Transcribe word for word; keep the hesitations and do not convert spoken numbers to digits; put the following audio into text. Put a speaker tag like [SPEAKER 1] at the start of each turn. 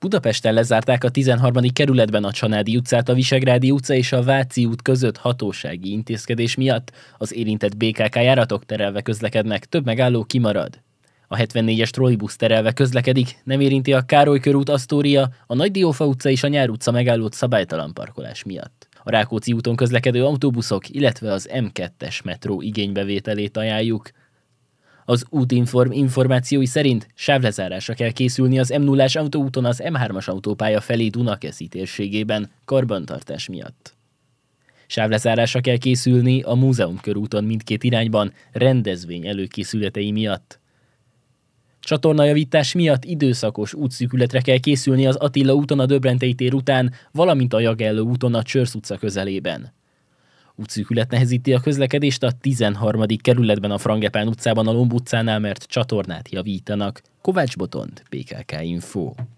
[SPEAKER 1] Budapesten lezárták a tizenharmadik kerületben a Csanádi utcát a Visegrádi utca és a Váci út között hatósági intézkedés miatt. Az érintett bé ká ká járatok terelve közlekednek, több megálló kimarad. A hetvennégyes trollibusz terelve közlekedik, nem érinti a Károly körút, Asztória, a Nagy Diófa utca és a Nyár utca megállót szabálytalan parkolás miatt. A Rákóczi úton közlekedő autóbuszok, illetve az em kettes metró igénybevételét ajánljuk. Az Útinform információi szerint sávlezárásra kell készülni az em nullás autóúton az em hármas autópálya felé Dunakeszi térségében karbantartás miatt. Sávlezárásra kell készülni a Múzeum körúton mindkét irányban rendezvény előkészületei miatt. Csatornajavítás miatt időszakos útszűkületre kell készülni az Attila úton a Döbrentei tér után, valamint a Jagelló úton a Csörsz utca közelében. Útszűkület nehezíti a közlekedést a tizenharmadik kerületben a Frangepán utcában a Lomb utcánál, mert csatornát javítanak. Kovács Botond, bé ká ká Info.